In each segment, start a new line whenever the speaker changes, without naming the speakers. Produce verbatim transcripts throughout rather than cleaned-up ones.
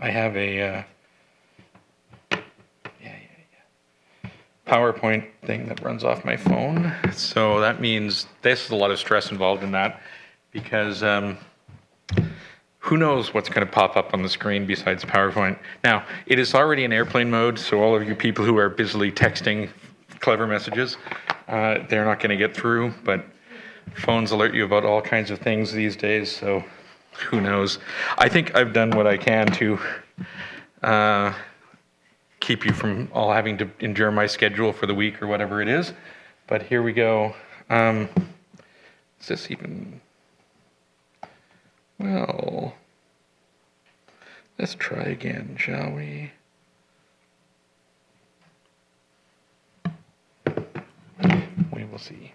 I have a uh, yeah, yeah, yeah, PowerPoint thing that runs off my phone. So that means there's a lot of stress involved in that because um, who knows what's going to pop up on the screen besides PowerPoint. Now, it is already in airplane mode, so all of you people who are busily texting clever messages, uh, they're not going to get through, but phones alert you about all kinds of things these days, so who knows. I think I've done what I can to uh, keep you from all having to endure my schedule for the week or whatever it is, but here we go. Um, is this even... Well, let's try again, shall we? We will see.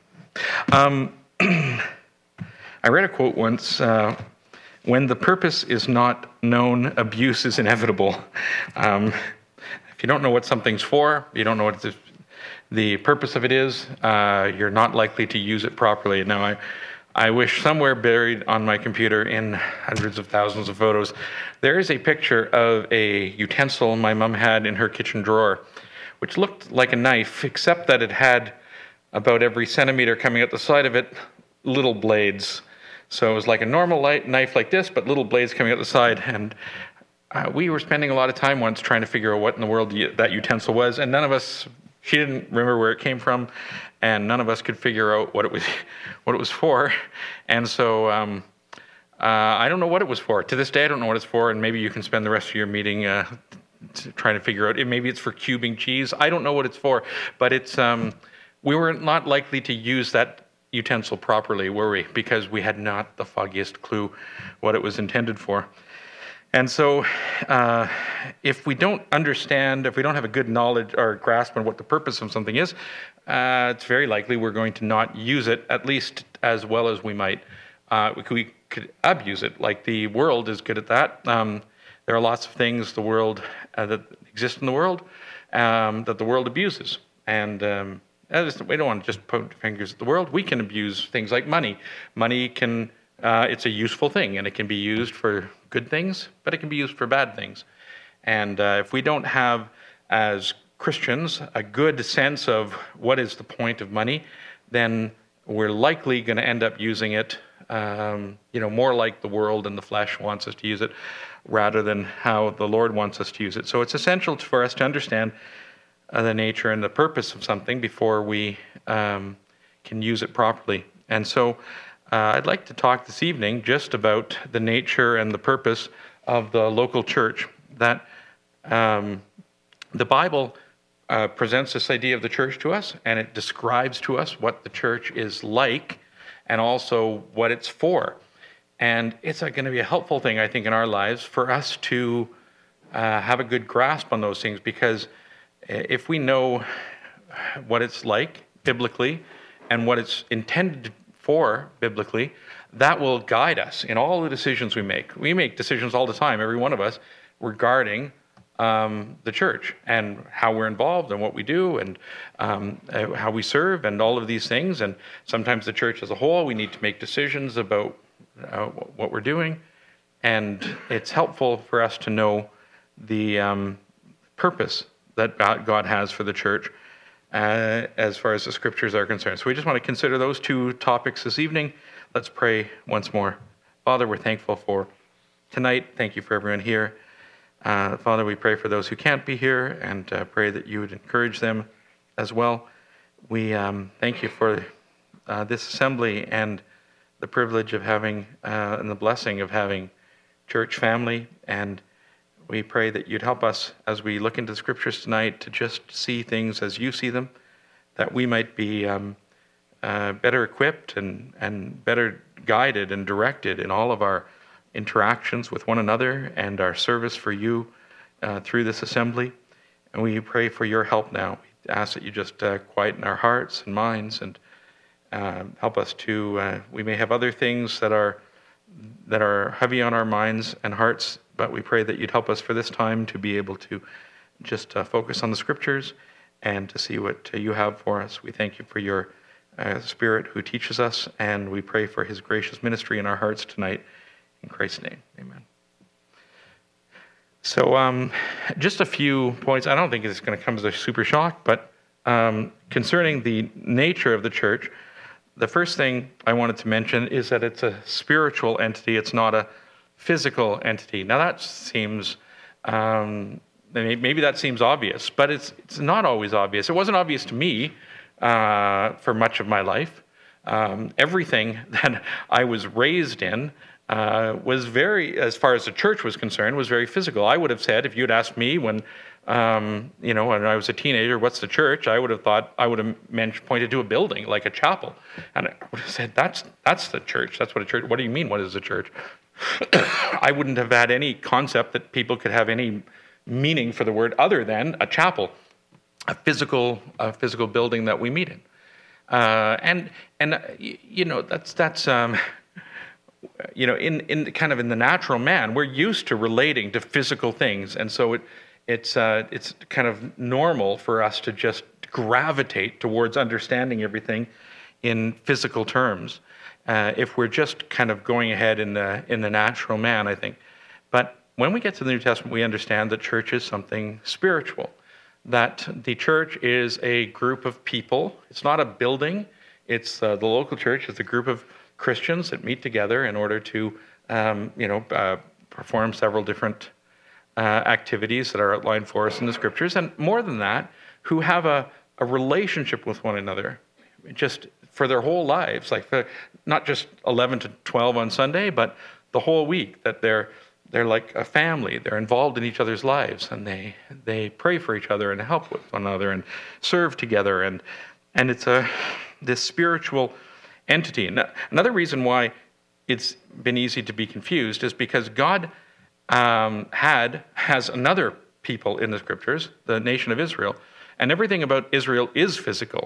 Um, I read a quote once, uh, when the purpose is not known, abuse is inevitable. Um, if you don't know what something's for, you don't know what the, the purpose of it is, uh, you're not likely to use it properly. Now, I I wish somewhere buried on my computer in hundreds of thousands of photos, there is a picture of a utensil my mom had in her kitchen drawer, which looked like a knife, except that it had about every centimeter coming out the side of it, little blades. So it was like a normal light knife like this, but little blades coming out the side. And uh, we were spending a lot of time once trying to figure out what in the world that utensil was, and none of us, she didn't remember where it came from, and none of us could figure out what it was what it was for. And so um, uh, I don't know what it was for. To this day, I don't know what it's for, and maybe you can spend the rest of your meeting uh, trying to figure out. Maybe it's for cubing cheese. I don't know what it's for, but it's um, we were not likely to use that utensil properly, were we? Because we had not the foggiest clue what it was intended for. And so uh, if we don't understand, if we don't have a good knowledge or grasp on what the purpose of something is, uh, it's very likely we're going to not use it, at least as well as we might. Uh, we, could, we could abuse it, like the world is good at that. Um, there are lots of things the world uh, that exist in the world um, that the world abuses. And um, we don't want to just point fingers at the world. We can abuse things like money. Money can... Uh, it's a useful thing, and it can be used for good things, but it can be used for bad things. And uh, if we don't have, as Christians, a good sense of what is the point of money, then we're likely going to end up using it, um, you know, more like the world and the flesh wants us to use it, rather than how the Lord wants us to use it. So it's essential for us to understand uh, the nature and the purpose of something before we um, can use it properly. And so Uh, I'd like to talk this evening just about the nature and the purpose of the local church. That um, the Bible uh, presents this idea of the church to us, and it describes to us what the church is like and also what it's for. And it's uh, going to be a helpful thing, I think, in our lives for us to uh, have a good grasp on those things, because if we know what it's like biblically and what it's intended to for biblically, that will guide us in all the decisions we make. We make decisions all the time, every one of us, regarding um, the church and how we're involved and what we do and um, uh, how we serve and all of these things. And sometimes the church as a whole, we need to make decisions about uh, what we're doing. And it's helpful for us to know the um, purpose that God has for the church Uh, as far as the scriptures are concerned. So we just want to consider those two topics this evening. Let's pray once more. Father, we're thankful for tonight. Thank you for everyone here. Uh, Father, we pray for those who can't be here and uh, pray that you would encourage them as well. We um, thank you for uh, this assembly and the privilege of having uh, and the blessing of having church family, and we pray that you'd help us as we look into the scriptures tonight to just see things as you see them, that we might be um, uh, better equipped and, and better guided and directed in all of our interactions with one another and our service for you uh, through this assembly. And we pray for your help now. We ask that you just uh, quieten our hearts and minds and uh, help us to, uh, we may have other things that are that are heavy on our minds and hearts, but we pray that you'd help us for this time to be able to just uh, focus on the scriptures and to see what uh, you have for us. We thank you for your uh, Spirit who teaches us, and we pray for his gracious ministry in our hearts tonight. In Christ's name, amen. So um, just a few points. I don't think it's going to come as a super shock, but um, concerning the nature of the church, the first thing I wanted to mention is that it's a spiritual entity. It's not a physical entity. Now that seems, um, maybe that seems obvious, but it's it's not always obvious. It wasn't obvious to me uh, for much of my life. Um, everything that I was raised in uh, was very, as far as the church was concerned, was very physical. I would have said, if you had asked me when, um, you know, when I was a teenager, what's the church? I would have thought, I would have mentioned, pointed to a building like a chapel, and I would have said, that's that's the church. That's what a church. What do you mean? What is a church? I wouldn't have had any concept that people could have any meaning for the word other than a chapel, a physical, a physical building that we meet in. Uh, and and uh, you know that's that's um, you know in in kind of in the natural man, we're used to relating to physical things, and so it it's uh, it's kind of normal for us to just gravitate towards understanding everything in physical terms. Uh, if we're just kind of going ahead in the in the natural man, I think. But when we get to the New Testament, we understand that church is something spiritual. That the church is a group of people. It's not a building. It's uh, the local church is a group of Christians that meet together in order to, um, you know, uh, perform several different uh, activities that are outlined for us in the scriptures. And more than that, who have a, a relationship with one another, just for their whole lives, like for not just eleven to twelve on Sunday, but the whole week. That they're They're like a family. They're involved in each other's lives, and they they pray for each other and help with one another and serve together. And and it's a this spiritual entity. And another reason why it's been easy to be confused is because God um, had has another people in the scriptures, the nation of Israel, and everything about Israel is physical.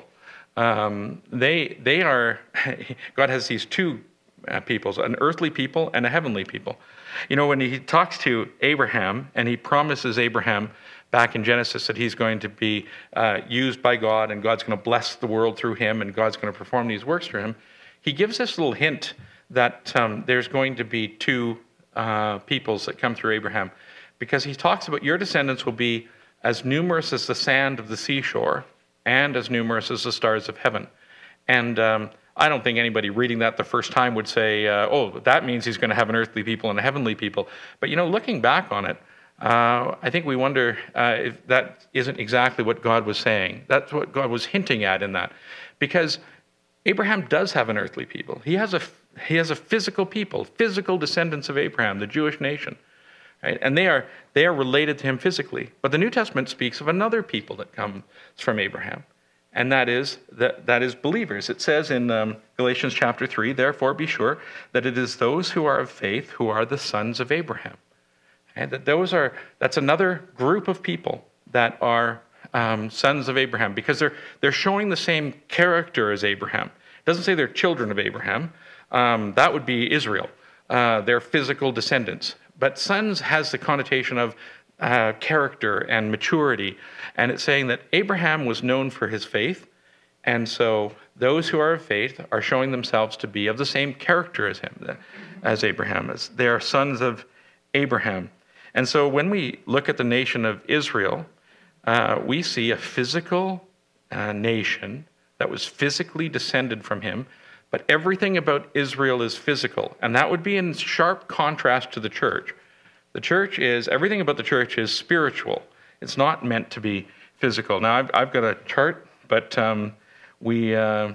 Um, they they are God has these two uh, peoples, an earthly people and a heavenly people. You know, when he talks to Abraham and he promises Abraham back in Genesis that he's going to be uh, used by God and God's going to bless the world through him and God's going to perform these works through him, he gives this little hint that um, there's going to be two uh, peoples that come through Abraham, because he talks about your descendants will be as numerous as the sand of the seashore and as numerous as the stars of heaven. And um, I don't think anybody reading that the first time would say, uh, oh, that means he's going to have an earthly people and a heavenly people. But, you know, looking back on it, uh, I think we wonder uh, if that isn't exactly what God was saying. That's what God was hinting at in that. Because Abraham does have an earthly people. He has a, he has a physical people, physical descendants of Abraham, the Jewish nation. Right? And they are, they are related to him physically. But the New Testament speaks of another people that comes from Abraham. And that is that, that is believers. It says in um, Galatians chapter three, therefore be sure that it is those who are of faith who are the sons of Abraham. And that those are that's another group of people that are um, sons of Abraham, because they're they're showing the same character as Abraham. It doesn't say they're children of Abraham. Um, that would be Israel. Uh, they're physical descendants. But sons has the connotation of Uh, character and maturity. And it's saying that Abraham was known for his faith, and so those who are of faith are showing themselves to be of the same character as him, as Abraham is. They are sons of Abraham. And so when we look at the nation of Israel, uh, we see a physical uh, nation that was physically descended from him, but everything about Israel is physical, and that would be in sharp contrast to the church. The church is, everything about the church is spiritual. It's not meant to be physical. Now, I've, I've got a chart, but um, we uh,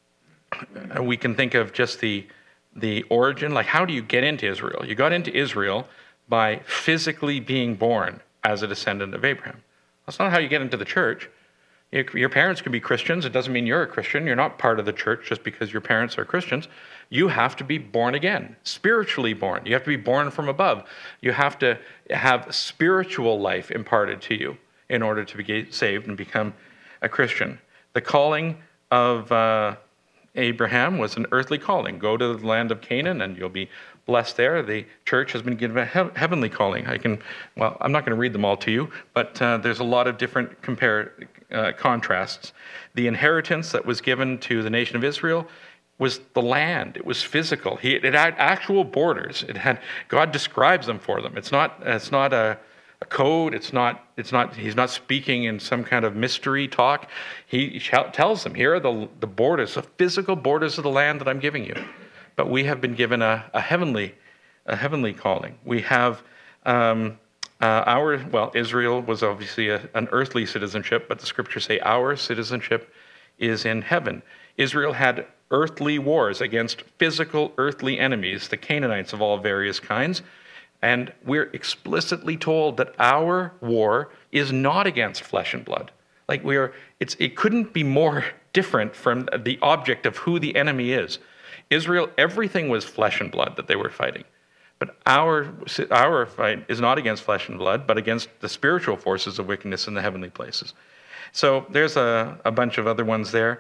we can think of just the the origin. Like, how do you get into Israel? You got into Israel by physically being born as a descendant of Abraham. That's not how you get into the church. Your, your parents can be Christians. It doesn't mean you're a Christian. You're not part of the church just because your parents are Christians. You have to be born again, spiritually born. You have to be born from above. You have to have spiritual life imparted to you in order to be saved and become a Christian. The calling of uh, Abraham was an earthly calling. Go to the land of Canaan and you'll be blessed there. The church has been given a he- heavenly calling. I can, well, I'm not going to read them all to you, but uh, there's a lot of different compare, uh, contrasts. The inheritance that was given to the nation of Israel was the land. It was physical. He, it had actual borders. It had God describes them for them. It's not. It's not a, a code. It's not, it's not, he's not speaking in some kind of mystery talk. He tells them, here are the, the borders, the physical borders of the land that I'm giving you. But we have been given a, a heavenly, a heavenly calling. We have um, uh, our, well, Israel was obviously a, an earthly citizenship, but the scriptures say our citizenship is in heaven. Israel had earthly wars against physical earthly enemies, the Canaanites of all various kinds. And we're explicitly told that our war is not against flesh and blood. Like we are, it's, it couldn't be more different from the object of who the enemy is. Israel, everything was flesh and blood that they were fighting. But our, our fight is not against flesh and blood, but against the spiritual forces of wickedness in the heavenly places. So there's a, a bunch of other ones there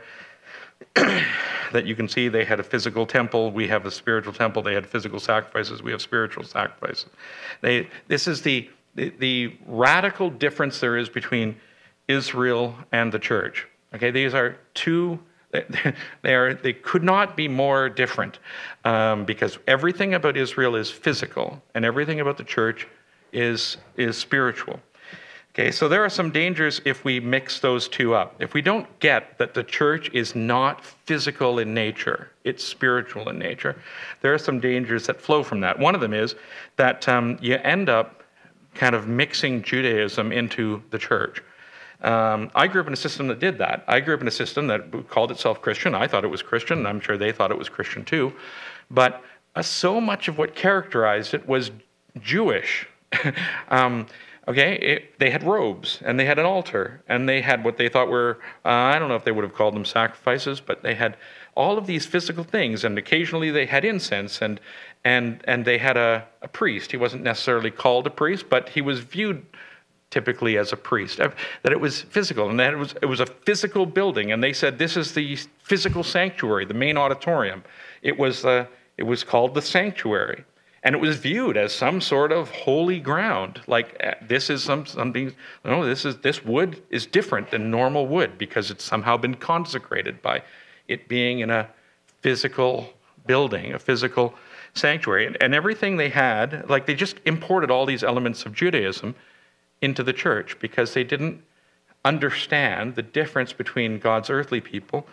that you can see. They had a physical temple. We have a spiritual temple. They had physical sacrifices. We have spiritual sacrifices. They, this is the, the, the radical difference there is between Israel and the church. Okay, these are two... They are. They could not be more different, um, because everything about Israel is physical, and everything about the church is is spiritual. Okay, so there are some dangers if we mix those two up. If we don't get that the church is not physical in nature, it's spiritual in nature, there are some dangers that flow from that. One of them is that um, you end up kind of mixing Judaism into the church. Um, I grew up in a system that did that. I grew up in a system that called itself Christian. I thought it was Christian, and I'm sure they thought it was Christian too. But uh, so much of what characterized it was Jewish. um, okay, it, they had robes, and they had an altar, and they had what they thought were, uh, I don't know if they would have called them sacrifices, but they had all of these physical things, and occasionally they had incense, and and and they had a, a priest. He wasn't necessarily called a priest, but he was viewed typically as a priest, that it was physical, and that it was it was a physical building, and they said this is the physical sanctuary, the main auditorium. It was uh, it was called the sanctuary, and it was viewed as some sort of holy ground. Like uh, this is some something. No, this is this wood is different than normal wood because it's somehow been consecrated by it being in a physical building, a physical sanctuary, and, and everything they had, like they just imported all these elements of Judaism into the church because they didn't understand the difference between God's earthly people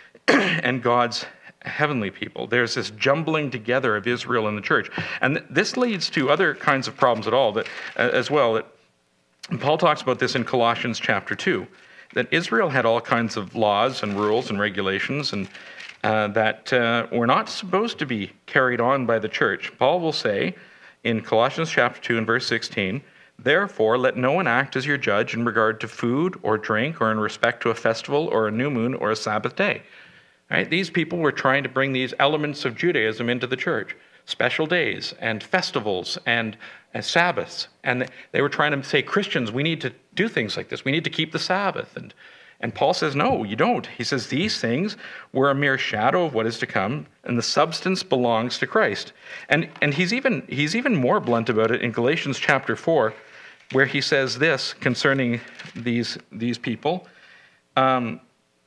and God's heavenly people. There's this jumbling together of Israel and the church. And th- this leads to other kinds of problems at all that, uh, as well. That Paul talks about this in Colossians chapter two, that Israel had all kinds of laws and rules and regulations and uh, that uh, were not supposed to be carried on by the church. Paul will say in Colossians chapter two and verse sixteen, "Therefore, let no one act as your judge in regard to food or drink or in respect to a festival or a new moon or a Sabbath day." Right? These people were trying to bring these elements of Judaism into the church, special days and festivals and, and Sabbaths. And they were trying to say, Christians, we need to do things like this. We need to keep the Sabbath. And, and Paul says, no, you don't. He says, these things were a mere shadow of what is to come, and the substance belongs to Christ. And, and he's even he's even more blunt about it in Galatians chapter four, where he says this concerning these, these people. Um,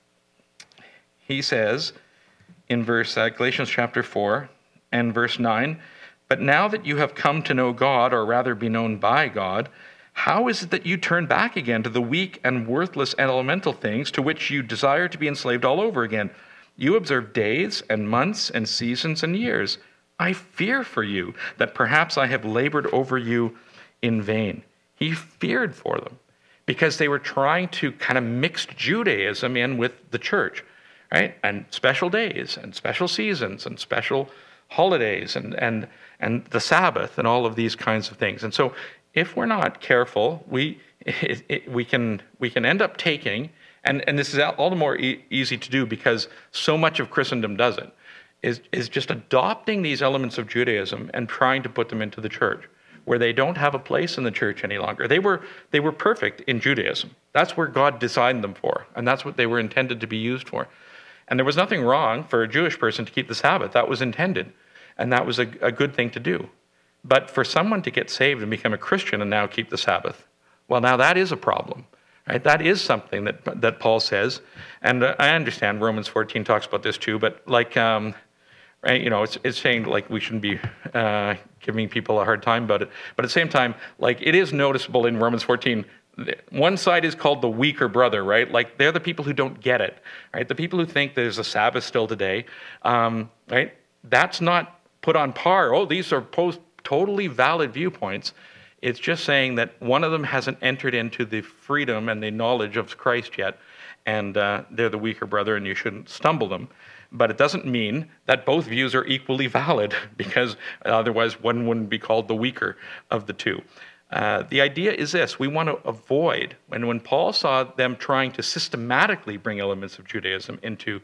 he says in verse uh, Galatians chapter four and verse nine, "But now that you have come to know God, or rather be known by God, how is it that you turn back again to the weak and worthless and elemental things to which you desire to be enslaved all over again? You observe days and months and seasons and years. I fear for you that perhaps I have labored over you in vain." He feared for them because they were trying to kind of mix Judaism in with the church, right? And special days and special seasons and special holidays and and and the Sabbath and all of these kinds of things. And so if we're not careful, we it, it, we can we can end up taking, and, and this is all the more e- easy to do because so much of Christendom does it, is, is just adopting these elements of Judaism and trying to put them into the church, where they don't have a place in the church any longer. They were they were perfect in Judaism. That's where God designed them for, and that's what they were intended to be used for. And there was nothing wrong for a Jewish person to keep the Sabbath. That was intended, and that was a, a good thing to do. But for someone to get saved and become a Christian and now keep the Sabbath, well, now that is a problem, right? That is something that that Paul says, and I understand Romans fourteen talks about this too. But like um, right? You know, it's it's saying like we shouldn't be uh, giving people a hard time about it, but at the same time, like it is noticeable in Romans fourteen. One side is called the weaker brother, right? Like they're the people who don't get it, right? The people who think there's a Sabbath still today, um, right? That's not put on par. Oh, these are post totally valid viewpoints. It's just saying that one of them hasn't entered into the freedom and the knowledge of Christ yet, and uh, they're the weaker brother, and you shouldn't stumble them. But it doesn't mean that both views are equally valid, because otherwise one wouldn't be called the weaker of the two. Uh, the idea is this: we want to avoid, and when Paul saw them trying to systematically bring elements of Judaism into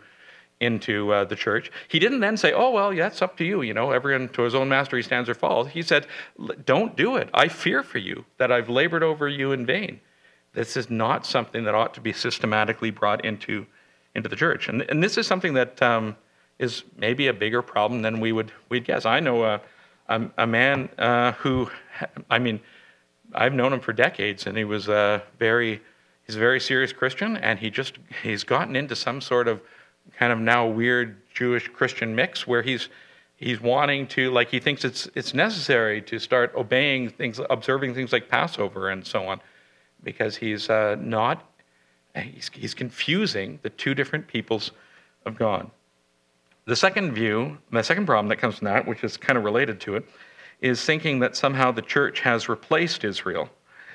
into uh, the church, he didn't then say, oh, well, yeah, it's up to you, you know, everyone to his own master he stands or falls. He said, don't do it. I fear for you that I've labored over you in vain. This is not something that ought to be systematically brought into, into the church. And, and this is something that um, is maybe a bigger problem than we would we'd guess. I know a, a, a man uh, who, I mean, I've known him for decades, and he was a very, he's a very serious Christian, and he just, he's gotten into some sort of kind of now weird Jewish Christian mix where he's he's wanting to, like, he thinks it's it's necessary to start obeying things, observing things like Passover and so on, because he's uh, not, he's, he's confusing the two different peoples of God. The second view, the second problem that comes from that, which is kind of related to it, is thinking that somehow the church has replaced Israel.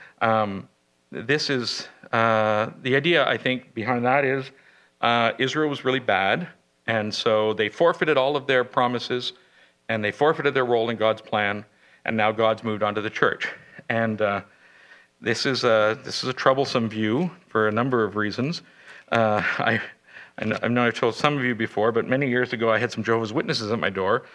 Um, this is, uh, the idea, I think, behind that is uh, Israel was really bad, and so they forfeited all of their promises, and they forfeited their role in God's plan, and now God's moved on to the church. And uh, this is a this is a troublesome view for a number of reasons. Uh, I, I know I've told some of you before, but many years ago I had some Jehovah's Witnesses at my door,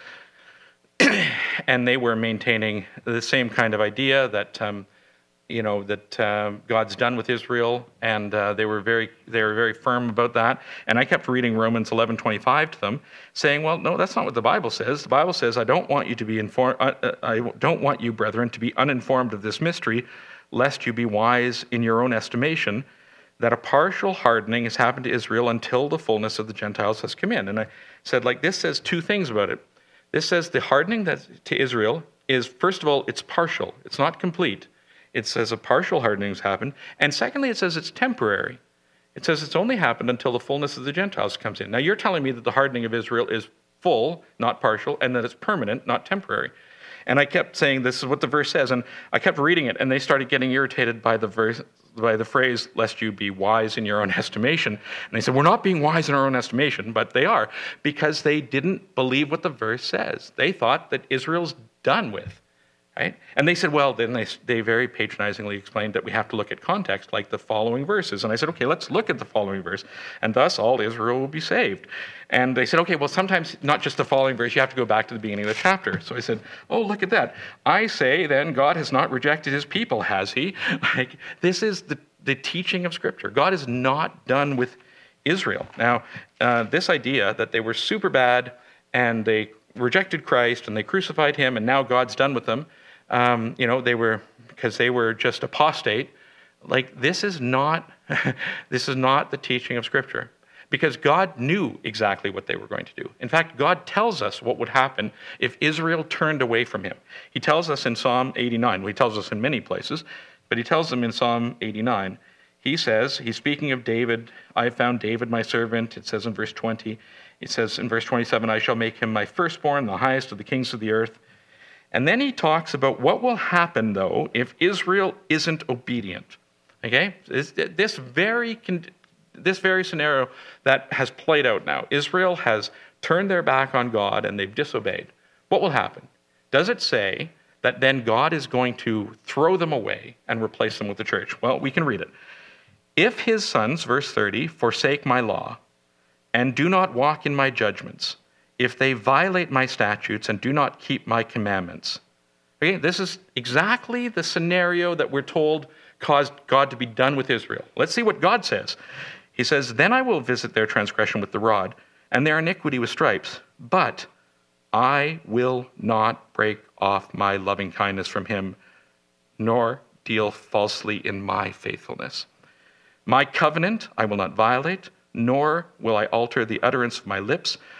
and they were maintaining the same kind of idea that um, you know that uh, God's done with Israel, and uh, they were very they were very firm about that. And I kept reading Romans eleven twenty-five to them, saying, "Well, no, that's not what the Bible says. The Bible says, I don't want you to be informed. Uh, I don't want you, brethren, to be uninformed of this mystery, lest you be wise in your own estimation, that a partial hardening has happened to Israel until the fullness of the Gentiles has come in." And I said, like, this says two things about it. This says the hardening that to Israel is, first of all, it's partial. It's not complete. It says a partial hardening has happened. And secondly, it says it's temporary. It says it's only happened until the fullness of the Gentiles comes in. Now, you're telling me that the hardening of Israel is full, not partial, and that it's permanent, not temporary. And I kept saying, this is what the verse says, and I kept reading it, and they started getting irritated by the verse, by the phrase, lest you be wise in your own estimation. And they said, we're not being wise in our own estimation, but they are, because they didn't believe what the verse says. They thought that Israel's done with, right? And they said, well, then they, they very patronizingly explained that we have to look at context, like the following verses. And I said, okay, let's look at the following verse, and thus all Israel will be saved. And they said, okay, well, sometimes not just the following verse, you have to go back to the beginning of the chapter. So I said, oh, look at that. I say, then, God has not rejected his people, has he? Like, this is the, the teaching of Scripture. God is not done with Israel. Now, uh, this idea that they were super bad, and they rejected Christ, and they crucified him, and now God's done with them, um, you know, they were, because they were just apostate, like, this is not, this is not the teaching of Scripture. Because God knew exactly what they were going to do. In fact, God tells us what would happen if Israel turned away from him. He tells us in Psalm eighty-nine. Well, he tells us in many places, but he tells them in Psalm eighty-nine. He says, he's speaking of David, I have found David my servant. It says in verse twenty. It says in verse twenty-seven, I shall make him my firstborn, the highest of the kings of the earth. And then he talks about what will happen, though, if Israel isn't obedient. Okay? This, this very... Con- This very scenario that has played out now. Israel has turned their back on God and they've disobeyed. What will happen? Does it say that then God is going to throw them away and replace them with the church? Well, we can read it. If his sons, verse thirty, forsake my law and do not walk in my judgments, if they violate my statutes and do not keep my commandments. Okay, this is exactly the scenario that we're told caused God to be done with Israel. Let's see what God says. He says, then I will visit their transgression with the rod, and their iniquity with stripes. But I will not break off my loving kindness from him, nor deal falsely in my faithfulness. My covenant I will not violate, nor will I alter the utterance of my lips.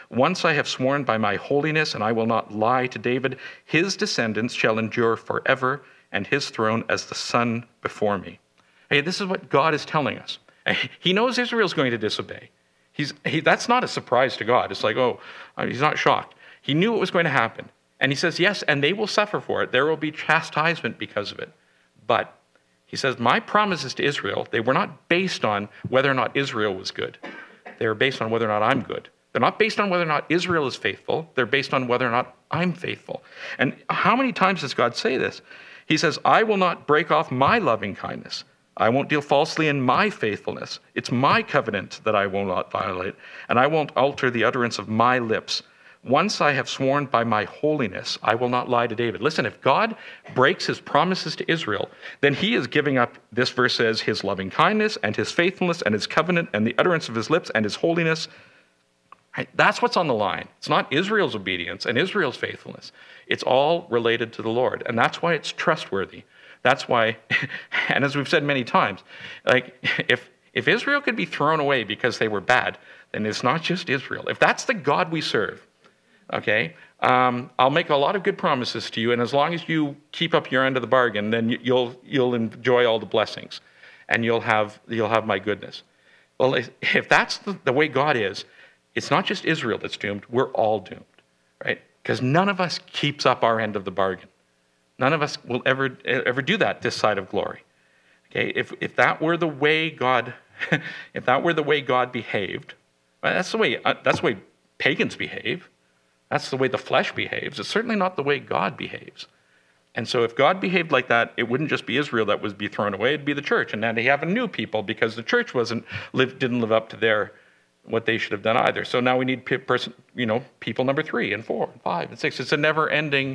Once I have sworn by my holiness, and I will not lie to David, his descendants shall endure forever, and his throne as the sun before me. Hey, this is what God is telling us. He knows Israel's going to disobey. He's, he, that's not a surprise to God. It's like, oh, he's not shocked. He knew it was going to happen. And he says, yes, and they will suffer for it. There will be chastisement because of it. But he says, my promises to Israel, they were not based on whether or not Israel was good. They were based on whether or not I'm good. They're not based on whether or not Israel is faithful. They're based on whether or not I'm faithful. And how many times does God say this? He says, I will not break off my loving kindness. I won't deal falsely in my faithfulness. It's my covenant that I will not violate, and I won't alter the utterance of my lips. Once I have sworn by my holiness, I will not lie to David. Listen, if God breaks his promises to Israel, then he is giving up, this verse says, his loving kindness and his faithfulness and his covenant and the utterance of his lips and his holiness. Right? That's what's on the line. It's not Israel's obedience and Israel's faithfulness. It's all related to the Lord, and that's why it's trustworthy. That's why, and as we've said many times, like if if Israel could be thrown away because they were bad, then it's not just Israel. If that's the God we serve, okay, um, I'll make a lot of good promises to you, and as long as you keep up your end of the bargain, then you'll you'll enjoy all the blessings, and you'll have you'll have my goodness. Well, if that's the, the way God is, it's not just Israel that's doomed. We're all doomed, right? Because none of us keeps up our end of the bargain. None of us will ever ever do that this side of glory. Okay, if if that were the way God, if that were the way God behaved, well, that's the way uh, that's the way pagans behave. That's the way the flesh behaves. It's certainly not the way God behaves. And so, if God behaved like that, it wouldn't just be Israel that would be thrown away; it'd be the church, and then they have a new people because the church wasn't live didn't live up to their what they should have done either. So now we need person, you know, people number three and four and five and six. It's a never-ending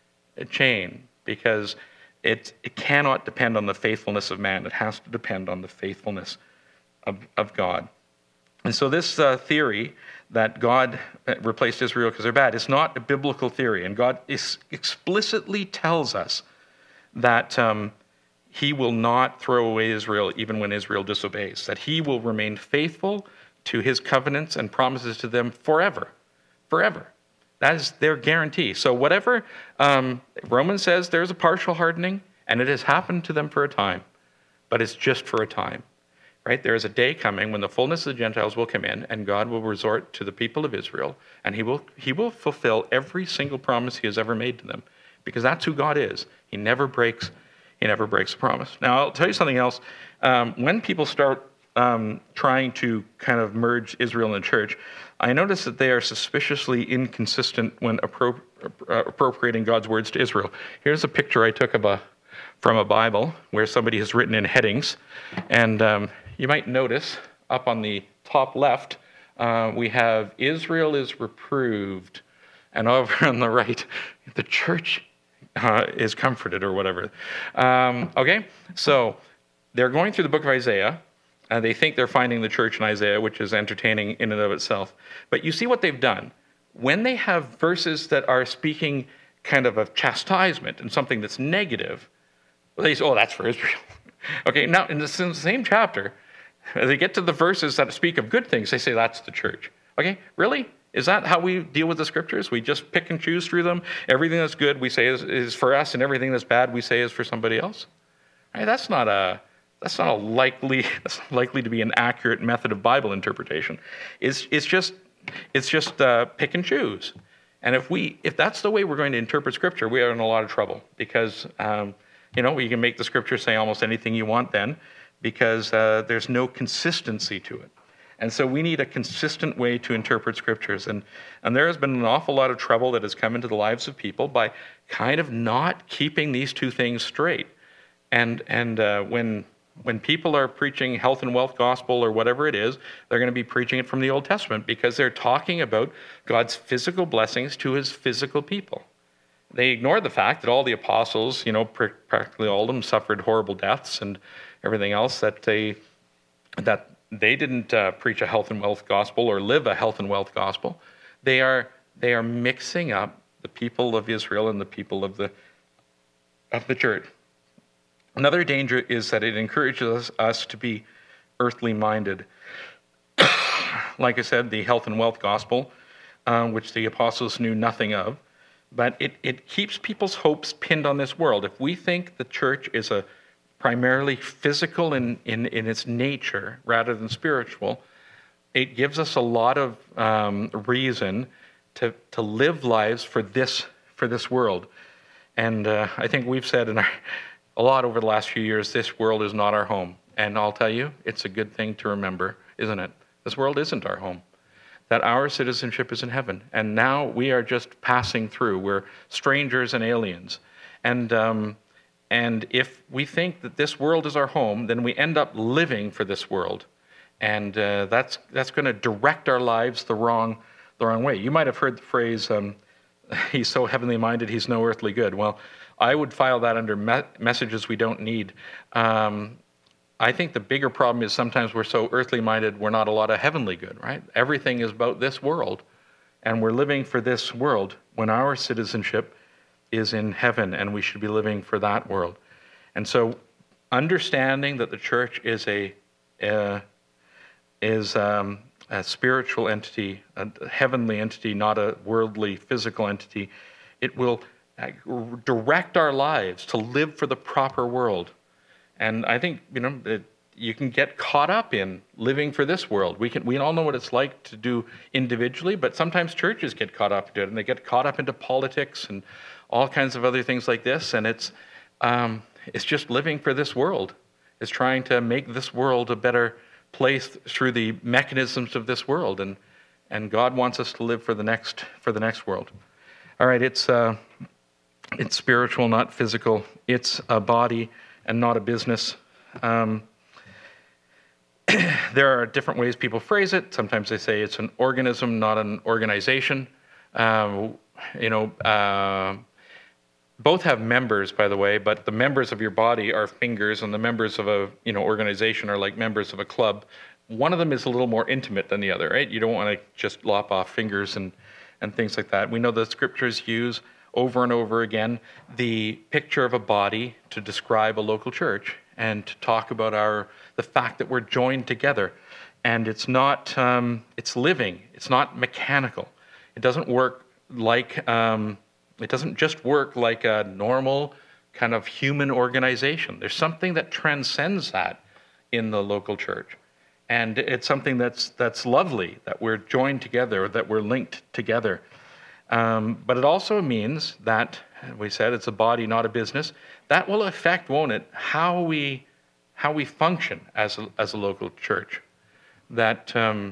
chain. Because it, it cannot depend on the faithfulness of man. It has to depend on the faithfulness of, of God. And so this uh, theory that God replaced Israel because they're bad is not a biblical theory. And God is, explicitly tells us that um, he will not throw away Israel even when Israel disobeys. That he will remain faithful to his covenants and promises to them forever. Forever. That is their guarantee. So whatever um, Romans says, there's a partial hardening, and it has happened to them for a time, but it's just for a time, right? There is a day coming when the fullness of the Gentiles will come in, and God will resort to the people of Israel, and he will he will fulfill every single promise he has ever made to them, because that's who God is. He never breaks he never breaks a promise. Now, I'll tell you something else. Um, when people start um, trying to kind of merge Israel and the church, I notice that they are suspiciously inconsistent when appro- uh, appropriating God's words to Israel. Here's a picture I took of a from a Bible where somebody has written in headings, and um, you might notice up on the top left uh, we have Israel is reproved, and over on the right, the church uh, is comforted or whatever. Um, okay, so they're going through the book of Isaiah. Uh, they think they're finding the church in Isaiah, which is entertaining in and of itself. But you see what they've done. When they have verses that are speaking kind of of chastisement and something that's negative, well, they say, oh, that's for Israel. Okay, now in the same chapter, they get to the verses that speak of good things. They say that's the church. Okay, really? Is that how we deal with the scriptures? We just pick and choose through them? Everything that's good we say is, is for us, and everything that's bad we say is for somebody else? Right, that's not a... That's not a likely. That's not likely to be an accurate method of Bible interpretation. It's it's just it's just uh, pick and choose. And if we if that's the way we're going to interpret Scripture, we are in a lot of trouble because um, you know you can make the Scripture say almost anything you want then, because uh, there's no consistency to it. And so we need a consistent way to interpret Scriptures. And and there has been an awful lot of trouble that has come into the lives of people by kind of not keeping these two things straight. And and uh, when When people are preaching health and wealth gospel or whatever it is, they're going to be preaching it from the Old Testament because they're talking about God's physical blessings to his physical people. They ignore the fact that all the apostles, you know, practically all of them suffered horrible deaths and everything else, that they that they didn't uh, preach a health and wealth gospel or live a health and wealth gospel. They are they are mixing up the people of Israel and the people of the of the church. Another danger is that it encourages us to be earthly minded. Like I said, the health and wealth gospel uh, which the apostles knew nothing of. But it, it keeps people's hopes pinned on this world. If we think the church is a primarily physical in, in, in its nature rather than spiritual, it gives us a lot of um, reason to, to live lives for this, for this world. And uh, I think we've said in our, a lot over the last few years, this world is not our home. And I'll tell you, it's a good thing to remember, isn't it? This world isn't our home. That our citizenship is in heaven. And now we are just passing through. We're strangers and aliens. And um, and if we think that this world is our home, then we end up living for this world. And uh, that's that's going to direct our lives the wrong the wrong way. You might have heard the phrase, um, he's so heavenly minded, he's no earthly good. Well, I would file that under me- messages we don't need. Um, I think the bigger problem is sometimes we're so earthly minded, we're not a lot of heavenly good, right? Everything is about this world, and we're living for this world when our citizenship is in heaven, and we should be living for that world. And so understanding that the church is a uh, is um, a spiritual entity, a heavenly entity, not a worldly, physical entity, it will direct our lives to live for the proper world. And I think, you know, that you can get caught up in living for this world. We can, we all know what it's like to do individually, but sometimes churches get caught up into it, and they get caught up into politics and all kinds of other things like this. And it's um, it's just living for this world. It's trying to make this world a better place through the mechanisms of this world. And and God wants us to live for the next for the next world. All right, it's uh, it's spiritual, not physical. It's a body and not a business. Um, there are different ways people phrase it. Sometimes they say it's an organism, not an organization. Um, you know, uh, both have members, by the way, but the members of your body are fingers, and the members of a you know organization are like members of a club. One of them is a little more intimate than the other, right? You don't want to just lop off fingers and and things like that. We know the scriptures use over and over again the picture of a body to describe a local church and to talk about our the fact that we're joined together. And it's not um, it's living. It's not mechanical. It doesn't work like um, it doesn't just work like a normal kind of human organization. There's something that transcends that in the local church. And it's something that's that's lovely, that we're joined together, that we're linked together. Um, but it also means that, we said, it's a body, not a business. That will affect, won't it, how we how we function as a, as a local church. That um,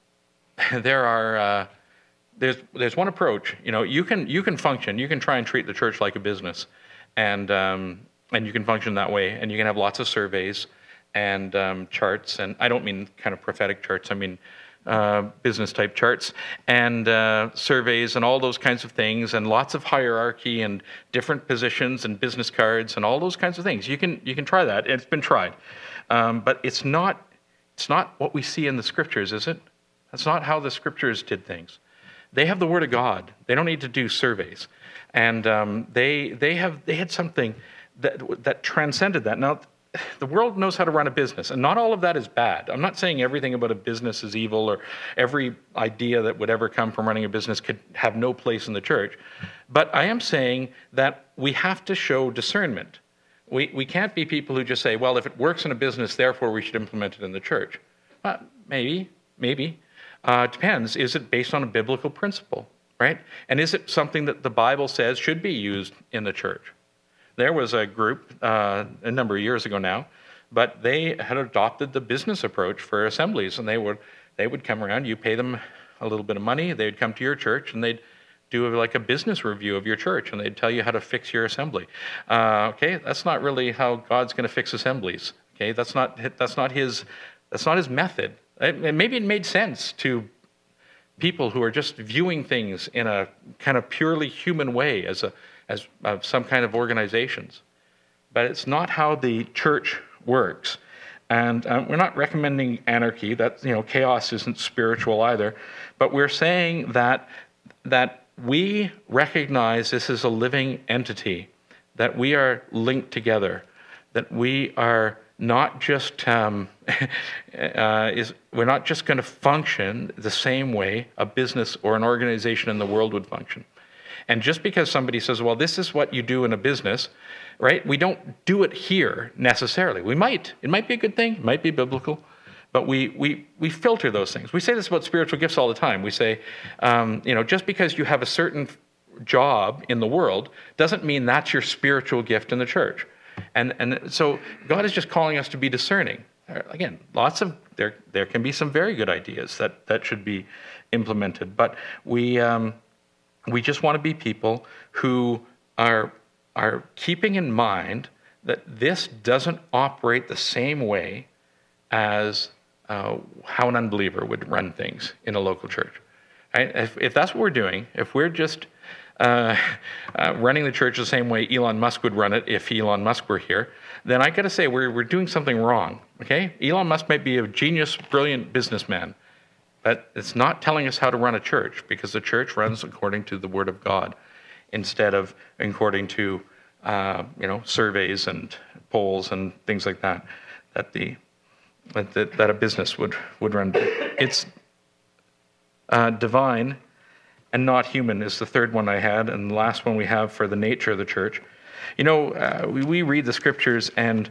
there are uh, there's there's one approach. You know, you can you can function, you can try and treat the church like a business, and um, and you can function that way, and you can have lots of surveys and um, charts, and I don't mean kind of prophetic charts. I mean. Uh, business type charts and uh, surveys and all those kinds of things, and lots of hierarchy and different positions and business cards and all those kinds of things. You can you can try that. It's been tried, um, but it's not it's not what we see in the scriptures, is it? That's not how the scriptures did things. They have the Word of God. They don't need to do surveys, and um, they they have they had something that that transcended that. Now, the world knows how to run a business, and not all of that is bad. I'm not saying everything about a business is evil, or every idea that would ever come from running a business could have no place in the church. But I am saying that we have to show discernment. We we can't be people who just say, well, if it works in a business, therefore we should implement it in the church. Uh, maybe, maybe. Uh, it depends. Is it based on a biblical principle, right? And is it something that the Bible says should be used in the church? There was a group uh, a number of years ago now, but they had adopted the business approach for assemblies, and they would they would come around. You pay them a little bit of money, they'd come to your church, and they'd do like a business review of your church, and they'd tell you how to fix your assembly. Uh, okay, that's not really how God's going to fix assemblies. Okay, that's not that's not his that's not his method. It, maybe it made sense to people who are just viewing things in a kind of purely human way as a as uh, some kind of organizations. But it's not how the church works. And um, we're not recommending anarchy. That, you know, chaos isn't spiritual either. But we're saying that that we recognize this is a living entity, that we are linked together, that we are not just um, uh, is we're not just going to function the same way a business or an organization in the world would function. And just because somebody says, well, this is what you do in a business, right? We don't do it here necessarily. We might. It might be a good thing. It might be biblical. But we we we filter those things. We say this about spiritual gifts all the time. We say, um, you know, just because you have a certain job in the world doesn't mean that's your spiritual gift in the church. And and so God is just calling us to be discerning. Again, lots of there there can be some very good ideas that that should be implemented, but we um, we just want to be people who are are keeping in mind that this doesn't operate the same way as uh, how an unbeliever would run things in a local church. Right? If, if that's what we're doing, if we're just uh, uh, running the church the same way Elon Musk would run it if Elon Musk were here, then I got to say we're we're doing something wrong. Okay, Elon Musk might be a genius, brilliant businessman, but it's not telling us how to run a church, because the church runs according to the Word of God instead of according to uh, you know surveys and polls and things like that that the that that, that a business would would run. It's uh, divine and not human is the third one I had, and the last one we have for the nature of the church. You know, uh, we, we read the scriptures, and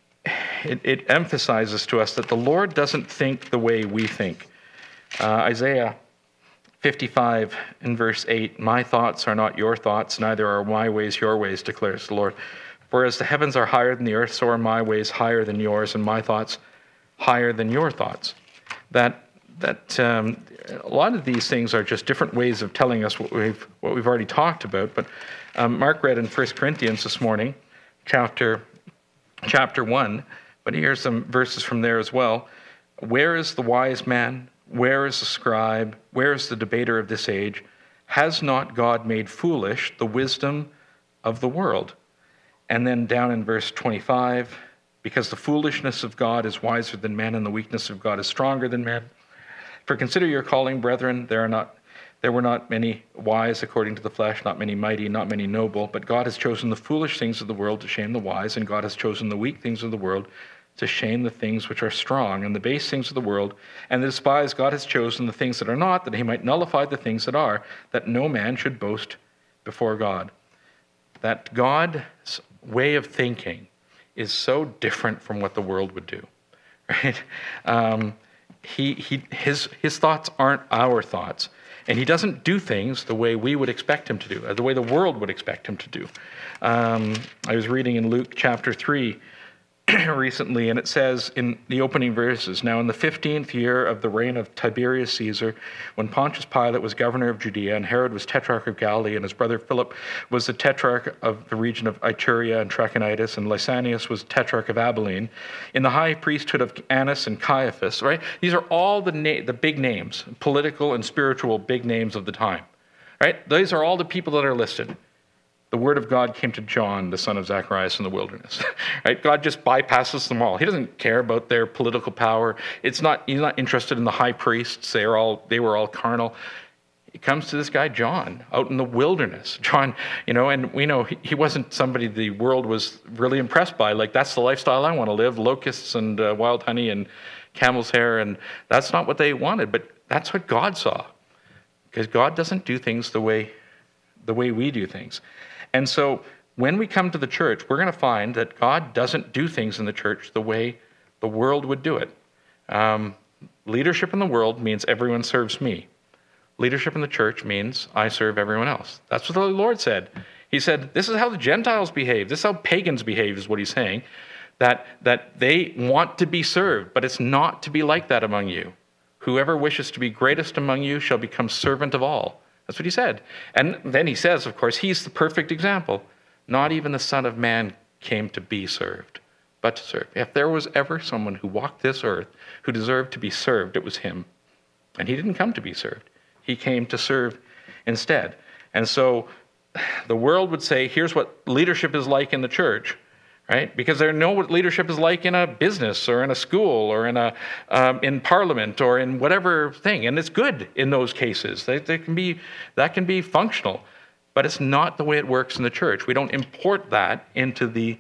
it, it emphasizes to us that the Lord doesn't think the way we think. Uh, Isaiah fifty-five in verse eight, "My thoughts are not your thoughts, neither are my ways your ways, declares the Lord. For as the heavens are higher than the earth, so are my ways higher than yours, and my thoughts higher than your thoughts." That that um, a lot of these things are just different ways of telling us what we've what we've already talked about. But um, Mark read in First Corinthians this morning, chapter chapter one. But here's some verses from there as well. "Where is the wise man? Where is the scribe? Where is the debater of this age? Has not God made foolish the wisdom of the world?" And then down in verse twenty-five, "Because the foolishness of God is wiser than men, and the weakness of God is stronger than men. For consider your calling, brethren. There are not, there were not many wise according to the flesh, not many mighty, not many noble. But God has chosen the foolish things of the world to shame the wise, and God has chosen the weak things of the world to shame the things which are strong, and the base things of the world. And the despised God has chosen the things that are not, that he might nullify the things that are, that no man should boast before God." That God's way of thinking is so different from what the world would do, right? Um, he, he, his, his thoughts aren't our thoughts, and he doesn't do things the way we would expect him to do, or the way the world would expect him to do. Um, I was reading in Luke chapter three recently, and it says in the opening verses, "Now in the fifteenth year of the reign of Tiberius Caesar, when Pontius Pilate was governor of Judea, and Herod was tetrarch of Galilee, and his brother Philip was the tetrarch of the region of Iturea and Trachonitis, and Lysanias was tetrarch of Abilene, in the high priesthood of Annas and Caiaphas," right? These are all the na- the big names, political and spiritual big names of the time, right? These are all the people that are listed. The word of God came to John, the son of Zacharias, in the wilderness. Right? God just bypasses them all. He doesn't care about their political power. It's not. He's not interested in the high priests. They are all. They were all carnal. It comes to this guy John out in the wilderness. John, you know, and we know he, he wasn't somebody the world was really impressed by. Like, that's the lifestyle I want to live: locusts and uh, wild honey and camel's hair. And that's not what they wanted. But that's what God saw, because God doesn't do things the way the way we do things. And so when we come to the church, we're going to find that God doesn't do things in the church the way the world would do it. Um, leadership in the world means everyone serves me. Leadership in the church means I serve everyone else. That's what the Lord said. He said, this is how the Gentiles behave. This is how pagans behave, is what he's saying. That, that they want to be served, but it's not to be like that among you. Whoever wishes to be greatest among you shall become servant of all. That's what he said. And then he says, of course, he's the perfect example. Not even the Son of Man came to be served, but to serve. If there was ever someone who walked this earth who deserved to be served, it was him. And he didn't come to be served. He came to serve instead. And so the world would say, here's what leadership is like in the church, right? Because they know what leadership is like in a business or in a school or in a um, in parliament or in whatever thing, and it's good in those cases. They, they can be that can be functional, but it's not the way it works in the church. We don't import that into the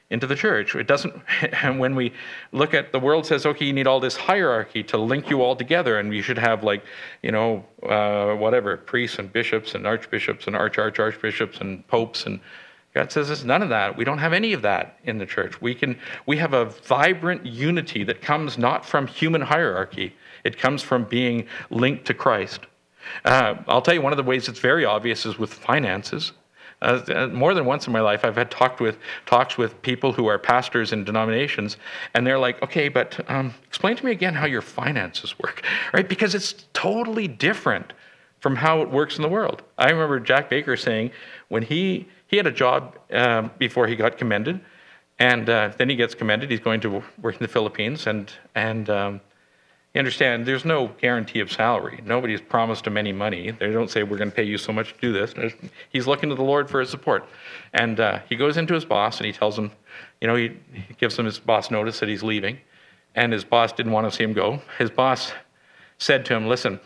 into the church. It doesn't, and when we look at, the world says, okay, you need all this hierarchy to link you all together, and you should have like, you know, uh, whatever, priests and bishops and archbishops and arch arch archbishops and popes, and God says there's none of that. We don't have any of that in the church. We can, we have a vibrant unity that comes not from human hierarchy. It comes from being linked to Christ. Uh, I'll tell you, one of the ways it's very obvious is with finances. Uh, more than once in my life, I've had talked with talks with people who are pastors in denominations, and they're like, okay, but um, explain to me again how your finances work, right? Because it's totally different from how it works in the world. I remember Jack Baker saying when he, he had a job um, before he got commended, and uh, then he gets commended, he's going to work in the Philippines, and, and um, you understand, there's no guarantee of salary. Nobody's promised him any money. They don't say, we're going to pay you so much to do this. He's looking to the Lord for his support. And uh, he goes into his boss and he tells him, you know, he, he gives him his boss notice that he's leaving. And his boss didn't want to see him go. His boss said to him, listen,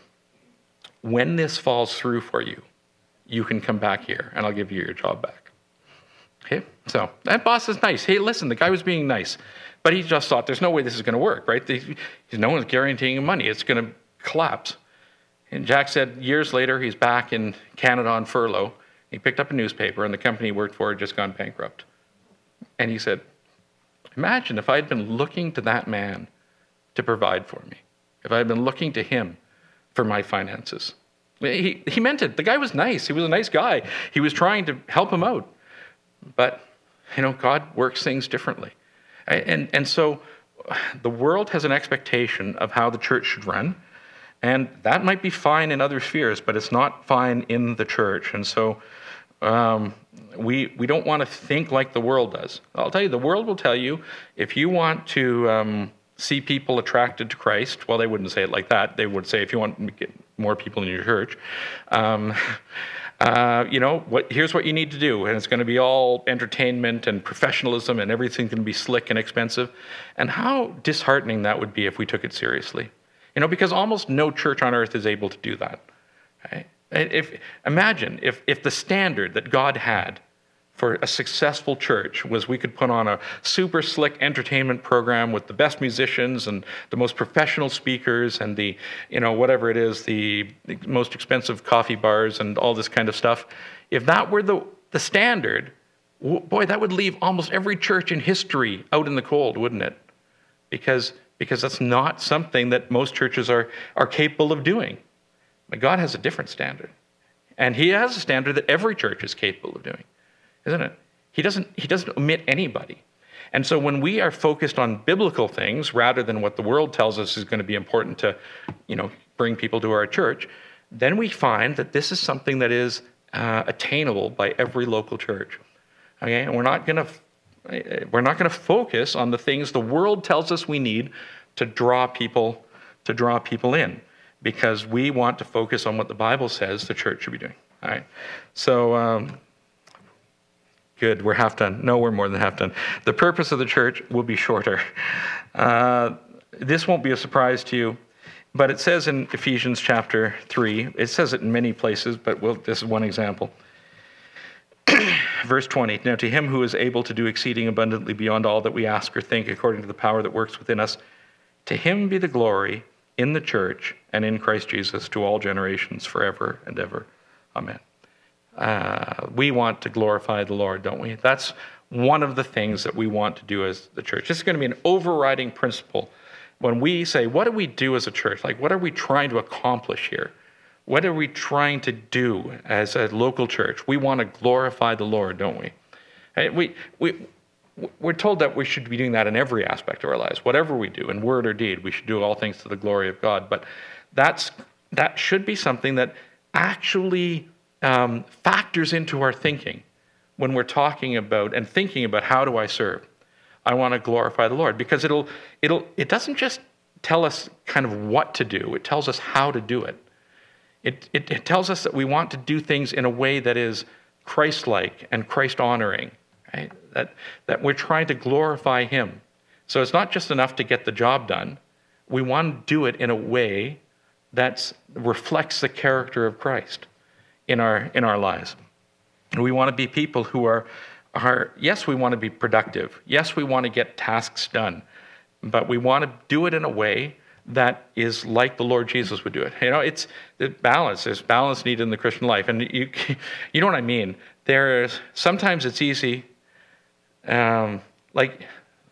when this falls through for you, you can come back here and I'll give you your job back. Okay, so that boss is nice. Hey, listen, the guy was being nice. But he just thought, there's no way this is going to work, right? No one's guaranteeing him money. It's going to collapse. And Jack said years later, he's back in Canada on furlough. He picked up a newspaper, and the company he worked for had just gone bankrupt. And he said, imagine if I had been looking to that man to provide for me, if I had been looking to him for my finances. He, he meant it. The guy was nice. He was a nice guy. He was trying to help him out. But, you know, God works things differently. And and so the world has an expectation of how the church should run, and that might be fine in other spheres, but it's not fine in the church. And so um, we we don't want to think like the world does. I'll tell you, the world will tell you, if you want to um, see people attracted to Christ, well, they wouldn't say it like that. They would say, if you want to get more people in your church, um, Uh, you know, what, here's what you need to do, and it's going to be all entertainment and professionalism, and everything's going to be slick and expensive. And how disheartening that would be if we took it seriously. You know, because almost no church on earth is able to do that. Right? If, imagine if, if the standard that God had for a successful church was we could put on a super slick entertainment program with the best musicians and the most professional speakers and the, you know, whatever it is, the, the most expensive coffee bars and all this kind of stuff. If that were the, the standard, boy, that would leave almost every church in history out in the cold, wouldn't it? Because, because that's not something that most churches are, are capable of doing. But God has a different standard. And he has a standard that every church is capable of doing. Isn't it? He doesn't, he doesn't omit anybody. And so when we are focused on biblical things rather than what the world tells us is going to be important to, you know, bring people to our church, then we find that this is something that is uh, attainable by every local church. Okay, and we're not going to we're not going to focus on the things the world tells us we need to draw people to draw people in, because we want to focus on what the Bible says the church should be doing. All right, so. Um, Good, we're half done. No, we're more than half done. The purpose of the church will be shorter. Uh, this won't be a surprise to you, but it says in Ephesians chapter three, it says it in many places, but we'll, this is one example. Verse twenty, now to him who is able to do exceeding abundantly beyond all that we ask or think, according to the power that works within us, to him be the glory in the church and in Christ Jesus to all generations forever and ever. Amen. Uh, we want to glorify the Lord, don't we? That's one of the things that we want to do as the church. This is going to be an overriding principle when we say, what do we do as a church? Like, what are we trying to accomplish here? What are we trying to do as a local church? We want to glorify the Lord, don't we? We, we, we're told that we should be doing that in every aspect of our lives. Whatever we do, in word or deed, we should do all things to the glory of God. But that's that should be something that actually Um, factors into our thinking when we're talking about and thinking about how do I serve. I want to glorify the Lord, because it'll it'll it doesn't just tell us kind of what to do. It tells us how to do it. It it, it tells us that we want to do things in a way that is Christ-like and Christ-honoring. Right? That that we're trying to glorify Him. So it's not just enough to get the job done. We want to do it in a way that reflects the character of Christ in our in our lives. We want to be people who are are, yes, we want to be productive. Yes, we want to get tasks done. But we want to do it in a way that is like the Lord Jesus would do it. You know, it's the balance. There's balance needed in the Christian life. And you you know what I mean? There's, sometimes it's easy. Um, like,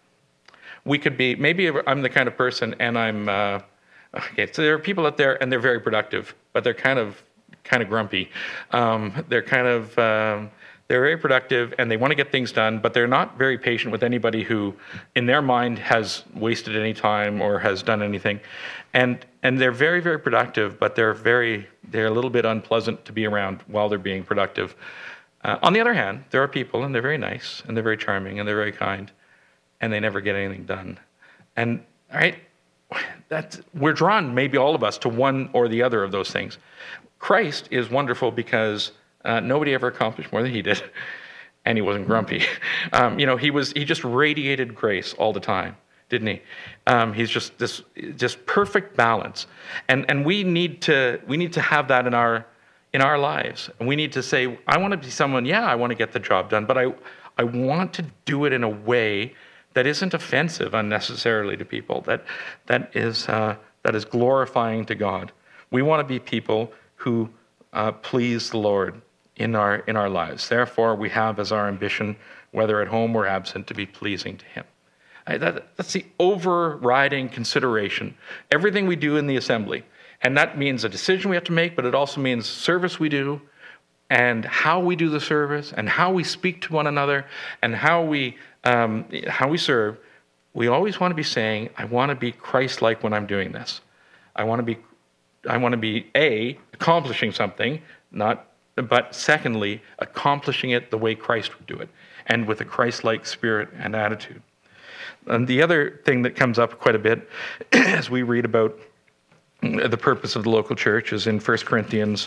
we could be, maybe I'm the kind of person and I'm, uh, okay, so there are people out there and they're very productive, but they're kind of, kind of grumpy. Um, they're kind of, um, they're very productive and they want to get things done, but they're not very patient with anybody who, in their mind, has wasted any time or has done anything. And and they're very, very productive, but they're very, they're a little bit unpleasant to be around while they're being productive. Uh, on the other hand, there are people, and they're very nice, and they're very charming, and they're very kind, and they never get anything done. And, all right, that's, we're drawn, maybe all of us, to one or the other of those things. Christ is wonderful because uh, nobody ever accomplished more than he did, and he wasn't grumpy. Um, you know, he was he just radiated grace all the time, didn't he? Um, he's just this just perfect balance, and and we need to we need to have that in our in our lives. And we need to say, I want to be someone, yeah, I want to get the job done, but I I want to do it in a way that isn't offensive unnecessarily to people, that that is uh, that is glorifying to God. We want to be people who uh, please the Lord in our in our lives. Therefore, we have as our ambition, whether at home or absent, to be pleasing to him. I, that, that's the overriding consideration. Everything we do in the assembly, and that means a decision we have to make, but it also means service we do, and how we do the service, and how we speak to one another, and how we um, how we serve. We always want to be saying, I want to be Christ-like when I'm doing this. I want to be, I want to be A, accomplishing something, not, but secondly, accomplishing it the way Christ would do it, and with a Christ-like spirit and attitude. And the other thing that comes up quite a bit as we read about the purpose of the local church is in First Corinthians.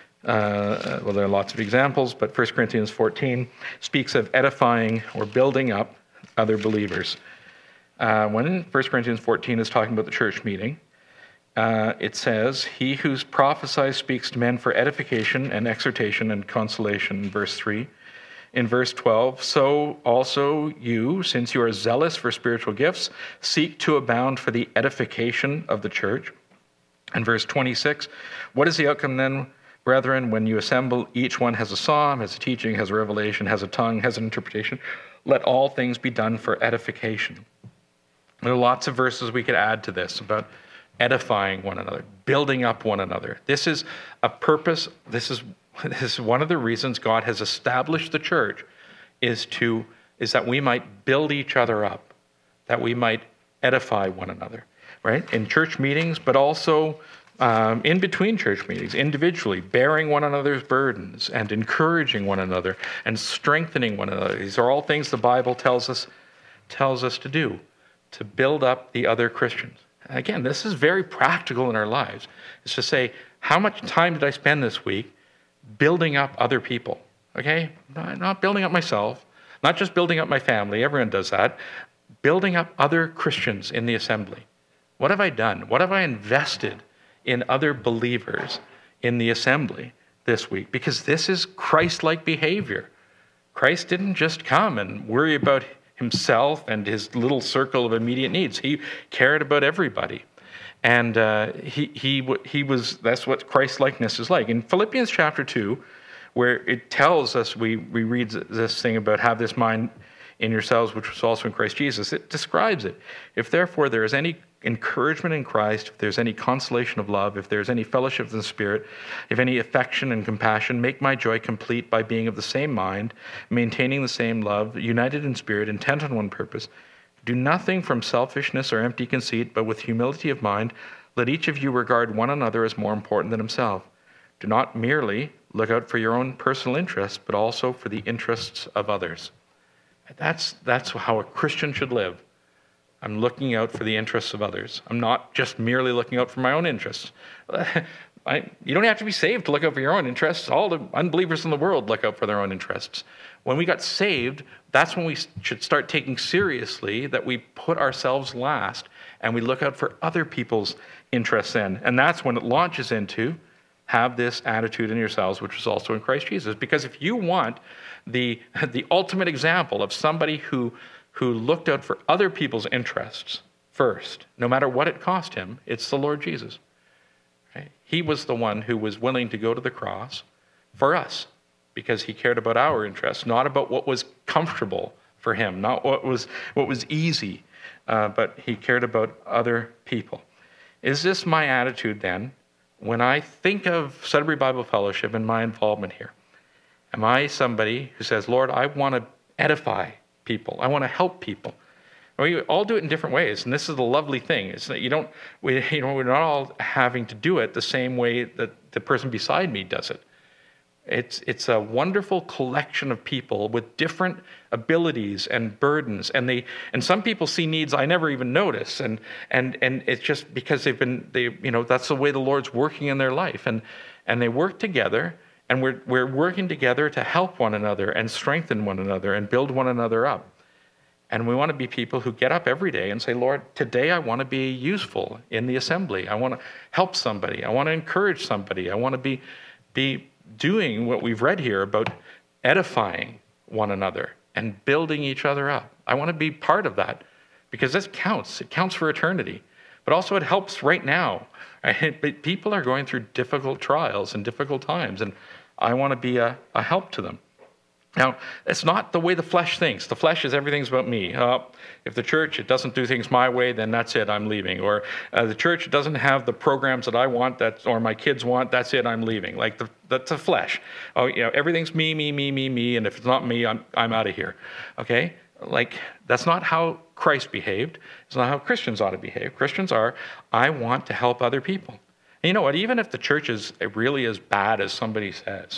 Uh, well, there are lots of examples, but First Corinthians fourteen speaks of edifying or building up other believers. Uh, when First Corinthians fourteen is talking about the church meeting, uh, it says, he who prophesies speaks to men for edification and exhortation and consolation, in verse three. In verse twelve, so also you, since you are zealous for spiritual gifts, seek to abound for the edification of the church. In verse twenty-six, what is the outcome then, brethren, when you assemble? Each one has a psalm, has a teaching, has a revelation, has a tongue, has an interpretation. Let all things be done for edification. There are lots of verses we could add to this about edifying one another, building up one another. This is a purpose, this is This is one of the reasons God has established the church, is to is that we might build each other up, that we might edify one another, right? In church meetings, but also um, in between church meetings, individually, bearing one another's burdens and encouraging one another and strengthening one another. These are all things the Bible tells us tells us to do, to build up the other Christians. Again, this is very practical in our lives. It's to say, how much time did I spend this week building up other people, okay? Not, not building up myself, not just building up my family, everyone does that, building up other Christians in the assembly. What have I done? What have I invested in other believers in the assembly this week? Because this is Christ-like behavior. Christ didn't just come and worry about himself and his little circle of immediate needs. He cared about everybody. And uh, he he he was. That's what Christ-likeness is like. In Philippians chapter two, where it tells us, we we read this thing about have this mind in yourselves, which was also in Christ Jesus. It describes it. If therefore there is any encouragement in Christ, if there's any consolation of love, if there's any fellowship of the Spirit, if any affection and compassion, make my joy complete by being of the same mind, maintaining the same love, united in spirit, intent on one purpose. Do nothing from selfishness or empty conceit, but with humility of mind, let each of you regard one another as more important than himself. Do not merely look out for your own personal interests, but also for the interests of others. That's, that's how a Christian should live. I'm looking out for the interests of others. I'm not just merely looking out for my own interests. I, you don't have to be saved to look out for your own interests. All the unbelievers in the world look out for their own interests. When we got saved, that's when we should start taking seriously that we put ourselves last and we look out for other people's interests then. And that's when it launches into have this attitude in yourselves, which is also in Christ Jesus. Because if you want the, the ultimate example of somebody who, who looked out for other people's interests first, no matter what it cost him, it's the Lord Jesus. Right? He was the one who was willing to go to the cross for us because he cared about our interests, not about what was comfortable for him, not what was, what was easy, uh, but he cared about other people. Is this my attitude then when I think of Sudbury Bible Fellowship and my involvement here? Am I somebody who says, Lord, I want to edify people. I want to help people. We all do it in different ways, and this is the lovely thing. Is that you don't, we, you know, we're not all having to do it the same way that the person beside me does it. It's it's a wonderful collection of people with different abilities and burdens, and they and some people see needs I never even notice, and and and it's just because they've been they you know that's the way the Lord's working in their life, and and they work together, and we're we're working together to help one another and strengthen one another and build one another up. And we want to be people who get up every day and say, Lord, today I want to be useful in the assembly. I want to help somebody. I want to encourage somebody. I want to be be doing what we've read here about edifying one another and building each other up. I want to be part of that because this counts. It counts for eternity. But also it helps right now. Right? But people are going through difficult trials and difficult times, and I want to be a, a help to them. Now, it's not the way the flesh thinks. The flesh is everything's about me. Uh, if the church, it doesn't do things my way, then that's it, I'm leaving. Or uh, the church doesn't have the programs that I want, that, or my kids want, that's it, I'm leaving. Like, the, that's the flesh. Oh, you know, everything's me, me, me, me, me, and if it's not me, I'm, I'm out of here. Okay? Like, that's not how Christ behaved. It's not how Christians ought to behave. Christians are, I want to help other people. And you know what? Even if the church is really as bad as somebody says,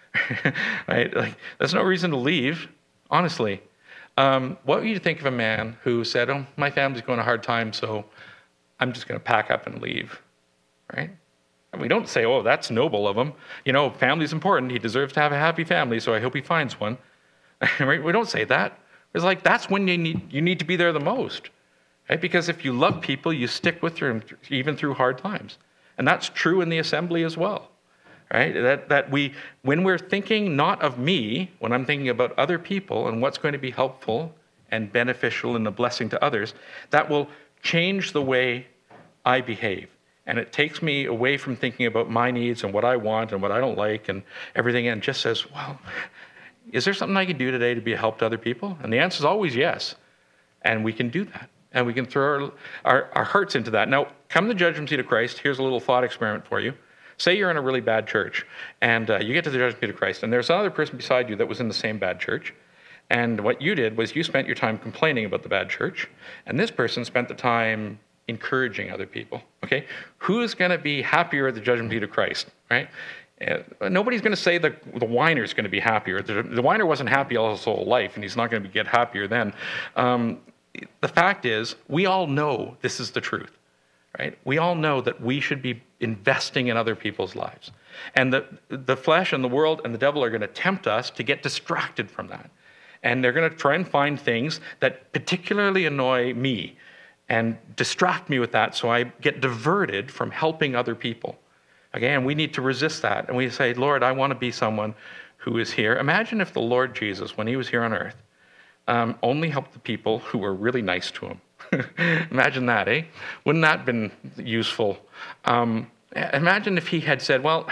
right? Like, there's no reason to leave, honestly. Um, what would you think of a man who said, oh, my family's going a hard time, so I'm just going to pack up and leave, right? And we don't say, oh, that's noble of him. You know, family's important. He deserves to have a happy family, so I hope he finds one. Right? We don't say that. It's like, that's when you need, you need to be there the most, right? Because if you love people, you stick with them even through hard times. And that's true in the assembly as well. Right? That that we, when we're thinking not of me, when I'm thinking about other people and what's going to be helpful and beneficial and a blessing to others, that will change the way I behave. And it takes me away from thinking about my needs and what I want and what I don't like and everything, and just says, well, is there something I can do today to be a help to other people? And the answer is always yes. And we can do that. And we can throw our, our, our hearts into that. Now, come the judgment seat of Christ. Here's a little thought experiment for you. Say you're in a really bad church, and uh, you get to the judgment seat of Christ, and there's another person beside you that was in the same bad church, and what you did was you spent your time complaining about the bad church, and this person spent the time encouraging other people, okay? Who's going to be happier at the judgment seat of Christ, right? Uh, nobody's going to say the, the whiner's going to be happier. The, the whiner wasn't happy all his whole life, and he's not going to get happier then. Um, the fact is, we all know this is the truth. Right? We all know that we should be investing in other people's lives. And the, the flesh and the world and the devil are going to tempt us to get distracted from that. And they're going to try and find things that particularly annoy me and distract me with that so I get diverted from helping other people. Again, we need to resist that. And we say, Lord, I want to be someone who is here. Imagine if the Lord Jesus, when he was here on earth, um, only helped the people who were really nice to him. Imagine that, eh? Wouldn't that have been useful? Um, imagine if he had said, well,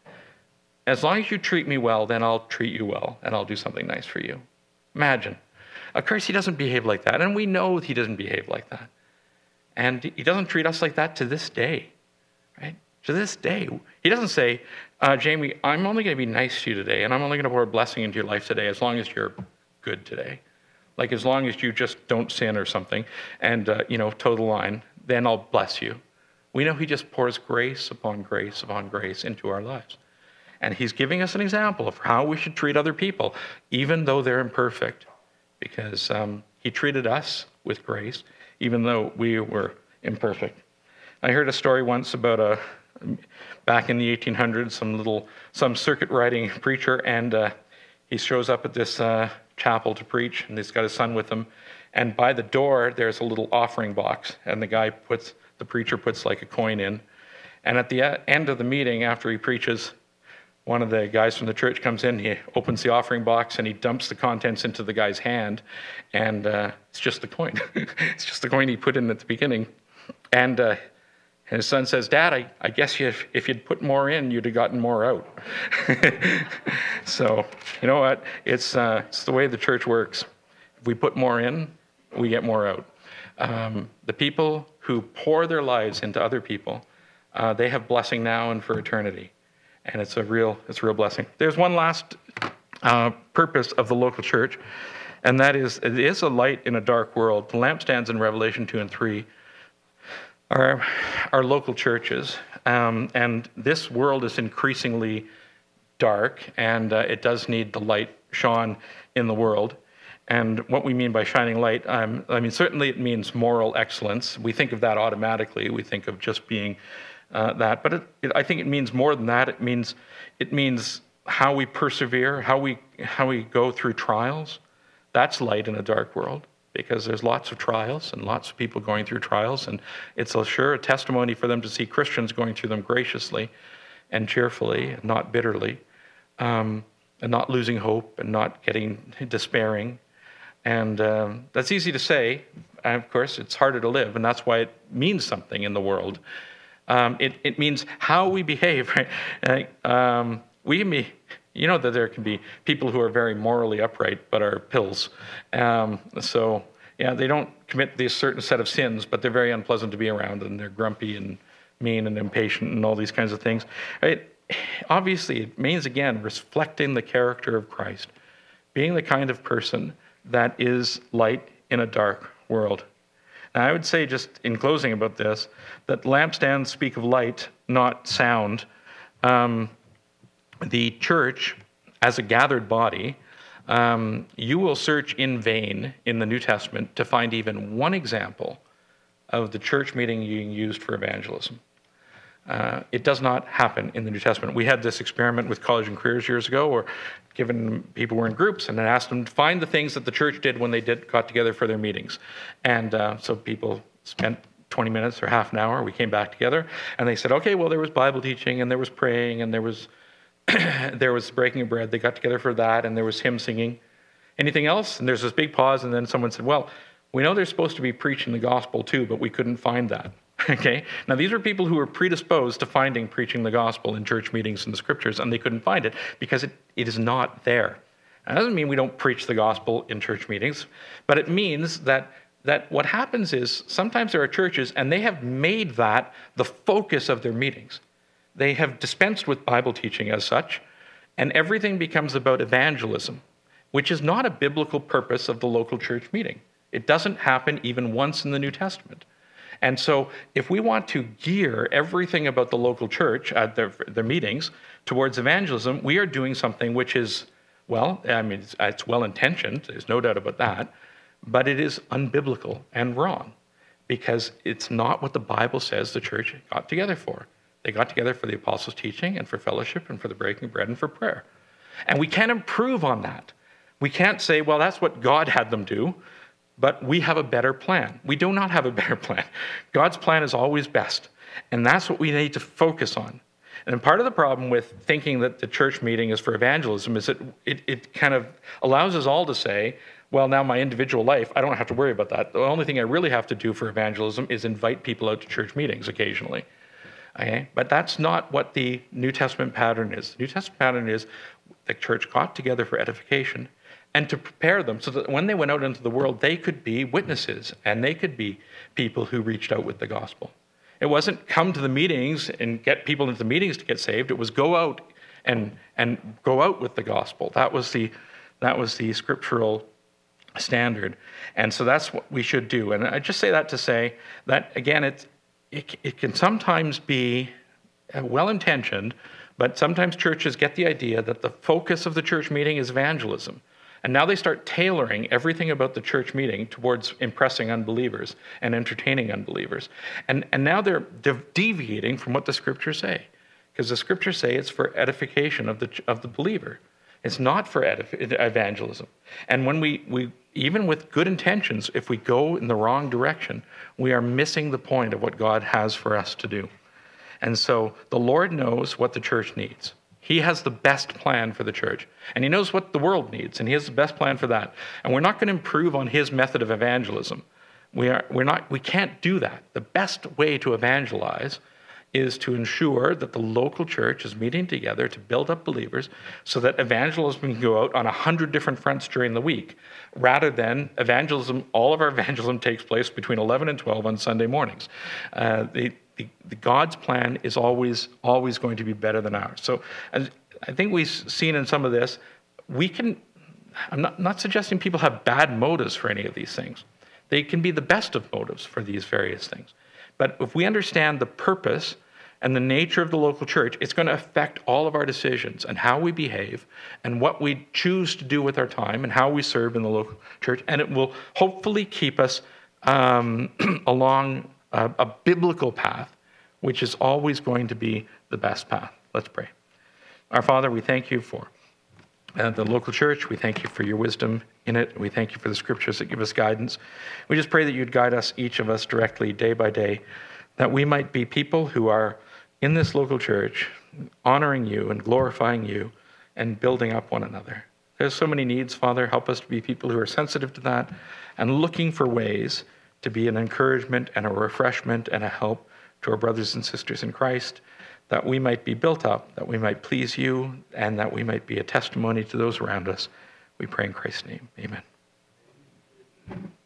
as long as you treat me well, then I'll treat you well, and I'll do something nice for you. Imagine. Of course, he doesn't behave like that, and we know he doesn't behave like that. And he doesn't treat us like that to this day, right? To this day. He doesn't say, uh, Jamie, I'm only going to be nice to you today, and I'm only going to pour a blessing into your life today as long as you're good today. Like, as long as you just don't sin or something and, uh, you know, toe the line, then I'll bless you. We know he just pours grace upon grace upon grace into our lives. And he's giving us an example of how we should treat other people, even though they're imperfect, because um, he treated us with grace, even though we were imperfect. I heard a story once about a, back in the eighteen hundreds, some little, some circuit riding preacher, and uh, he shows up at this uh, chapel to preach, and he's got his son with him. And by the door, there's a little offering box, and the guy puts, the preacher puts like a coin in. And at the e- end of the meeting, after he preaches, one of the guys from the church comes in, he opens the offering box, and he dumps the contents into the guy's hand, and uh, it's just the coin. It's just the coin he put in at the beginning. And, uh, and his son says, "Dad, I, I guess you, if you'd put more in, you'd have gotten more out." So, you know what? It's, uh, it's the way the church works. If we put more in, we get more out. Um, the people who pour their lives into other people, uh, they have blessing now and for eternity. And it's a real, it's a real blessing. There's one last uh, purpose of the local church, and that is, it is a light in a dark world. The lampstands in Revelation two and three are, are local churches, um, and this world is increasingly dark, and uh, it does need the light shone in the world. And what we mean by shining light, um, I mean, certainly it means moral excellence. We think of that automatically. We think of just being uh, that. But it, it, I think it means more than that. It means it means how we persevere, how we how we go through trials. That's light in a dark world, because there's lots of trials and lots of people going through trials. And it's a sure a testimony for them to see Christians going through them graciously and cheerfully, and not bitterly, um, and not losing hope and not getting despairing. And um, that's easy to say. And of course, it's harder to live, and that's why it means something in the world. Um, it, it means how we behave, right? Uh, um, we can be, you know that there can be people who are very morally upright but are pills. Um, so, yeah, they don't commit this certain set of sins, but they're very unpleasant to be around, and they're grumpy and mean and impatient and all these kinds of things. Right? Obviously, it means, again, reflecting the character of Christ, being the kind of person that is light in a dark world. Now, I would say, just in closing about this, that lampstands speak of light, not sound. Um, the church, as a gathered body, um, you will search in vain in the New Testament to find even one example of the church meeting being used for evangelism. Uh, it does not happen in the New Testament. We had this experiment with college and careers years ago, where given people were in groups, and then asked them to find the things that the church did when they did got together for their meetings. And uh, so people spent twenty minutes or half an hour. We came back together, and they said, "Okay, well, there was Bible teaching, and there was praying, and there was there was breaking of bread." They got together for that, and there was hymn singing. Anything else? And there's this big pause, and then someone said, "Well, we know they're supposed to be preaching the gospel too, but we couldn't find that." Okay. Now, these are people who were predisposed to finding preaching the gospel in church meetings and the scriptures, and they couldn't find it because it, it is not there. That doesn't mean we don't preach the gospel in church meetings, but it means that that what happens is sometimes there are churches, and they have made that the focus of their meetings. They have dispensed with Bible teaching as such, and everything becomes about evangelism, which is not a biblical purpose of the local church meeting. It doesn't happen even once in the New Testament. And so if we want to gear everything about the local church at their, their meetings towards evangelism, we are doing something which is, well, I mean, it's, it's well-intentioned, there's no doubt about that, but it is unbiblical and wrong, because it's not what the Bible says the church got together for. They got together for the apostles' teaching and for fellowship and for the breaking of bread and for prayer. And we can't improve on that. We can't say, well, that's what God had them do, but we have a better plan. We do not have a better plan. God's plan is always best, and that's what we need to focus on. And part of the problem with thinking that the church meeting is for evangelism is that it, it kind of allows us all to say, well, now my individual life, I don't have to worry about that. The only thing I really have to do for evangelism is invite people out to church meetings occasionally. Okay? But that's not what the New Testament pattern is. The New Testament pattern is the church got together for edification and to prepare them so that when they went out into the world, they could be witnesses, and they could be people who reached out with the gospel. It wasn't come to the meetings and get people into the meetings to get saved. It was go out and and go out with the gospel. That was the that was the scriptural standard. And so that's what we should do. And I just say that to say that, again, it, it, it can sometimes be well-intentioned, but sometimes churches get the idea that the focus of the church meeting is evangelism. And now they start tailoring everything about the church meeting towards impressing unbelievers and entertaining unbelievers. And, and now they're de- deviating from what the scriptures say, because the scriptures say it's for edification of the of the believer. It's not for edif- evangelism. And when we, we, even with good intentions, if we go in the wrong direction, we are missing the point of what God has for us to do. And so the Lord knows what the church needs. He has the best plan for the church, and he knows what the world needs, and he has the best plan for that. And we're not going to improve on his method of evangelism. We are, we're not, we can't do that. The best way to evangelize is to ensure that the local church is meeting together to build up believers so that evangelism can go out on a hundred different fronts during the week, rather than evangelism, all of our evangelism takes place between eleven and twelve on Sunday mornings. Uh, the, the, the God's plan is always, always going to be better than ours. So as I think we've seen in some of this, we can, I'm not, not suggesting people have bad motives for any of these things. They can be the best of motives for these various things. But if we understand the purpose and the nature of the local church, it's going to affect all of our decisions and how we behave and what we choose to do with our time and how we serve in the local church. And it will hopefully keep us um, along a, a biblical path, which is always going to be the best path. Let's pray. Our Father, we thank you for uh, the local church. We thank you for your wisdom in it. We thank you for the scriptures that give us guidance. We just pray that you'd guide us, each of us, directly, day by day, that we might be people who are in this local church, honoring you and glorifying you and building up one another. There's so many needs, Father. Help us to be people who are sensitive to that and looking for ways to be an encouragement and a refreshment and a help to our brothers and sisters in Christ, that we might be built up, that we might please you, and that we might be a testimony to those around us. We pray in Christ's name. Amen.